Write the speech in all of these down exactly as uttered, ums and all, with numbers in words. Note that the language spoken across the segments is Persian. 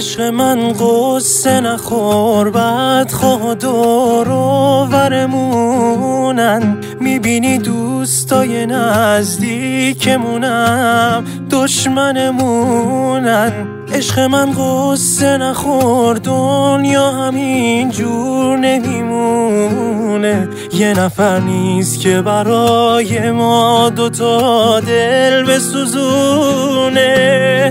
عشق من قصه نخور، بد خواه دور و ورمونن. میبینی دوستای نزدیکمونم دشمنمونن. عشق من قصه نخور، دنیا همین جور نمیمونه. یه نفر نیست که برای ما دوتا دل بسوزونه.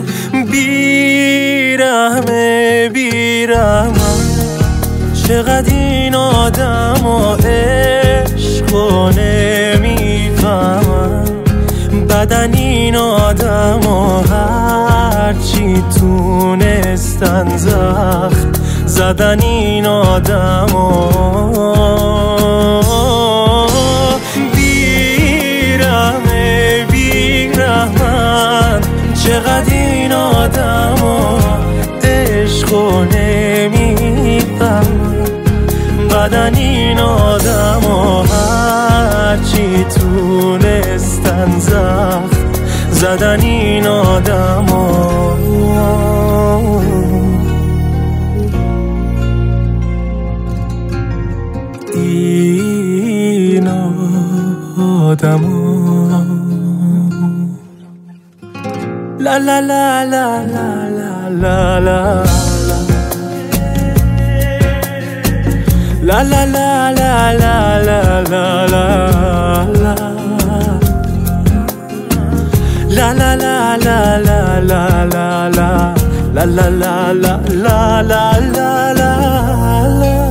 بیرحمه بیرحمم، چقدر این آدم و عشقو نمیفهمم. بدن این آدم و هرچی تونستن زخم زدن این آدم و بیرحمه بیرحمن. چقدر این آدم و عشقو نمیفهمم. بدن این آدم و هرچی تونستن زخم زدن این آدم و این آدم و لا لا لا لا لا لا لا La la la la la la la la la La la la la la la la la La la la la la la la la